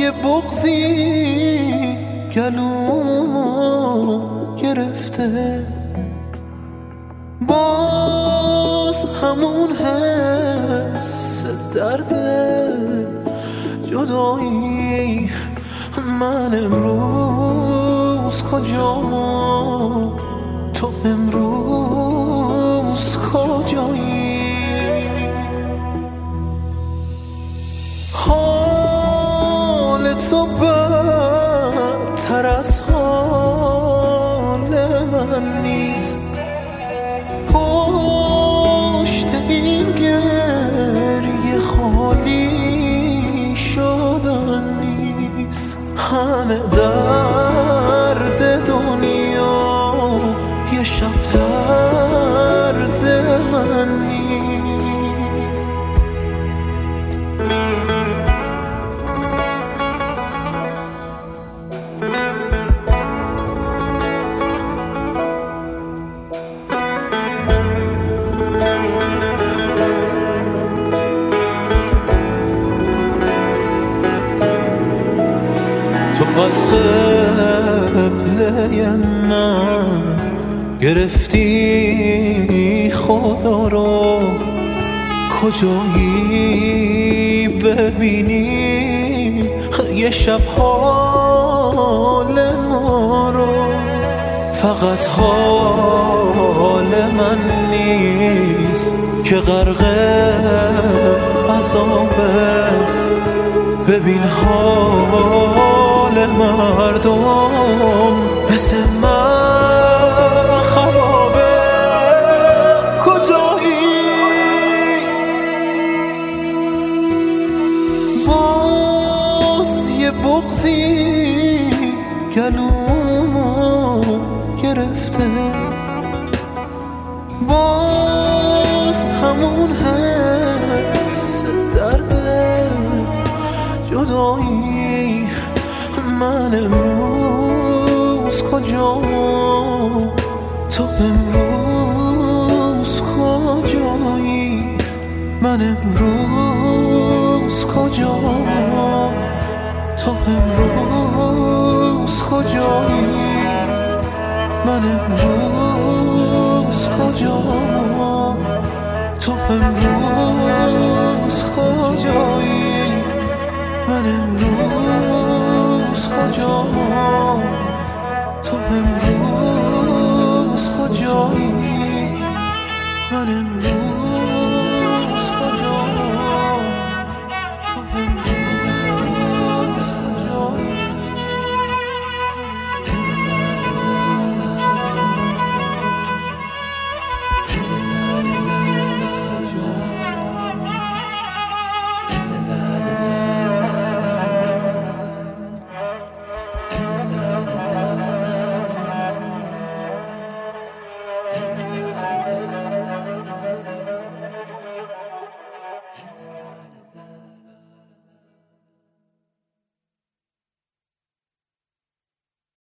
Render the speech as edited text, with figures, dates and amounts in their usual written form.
یه بغضی گلومو گرفته، باز همون حس درد جدایی. من امروز کجام، تو امروز کجایی؟ حال تو بدتر از حال من نیست، پشت این گریه خالی شدن نیست. همه درد دنیا یه شب درد من نیست. تو از قبله من گرفتی خدا رو، کجایی ببینی یه شب حال ما رو؟ فقط حال من نیست که غرق عذابه، ببین حال مردم مثل من خرابه. کجایی؟ باز یه بغضی گلومو گرفته، باز همون حس درد جدایی. من امروز کجام، تو امروز کجایی؟ من امروز کجام، تو امروز کجایی؟ من امروز کجام، تو امروز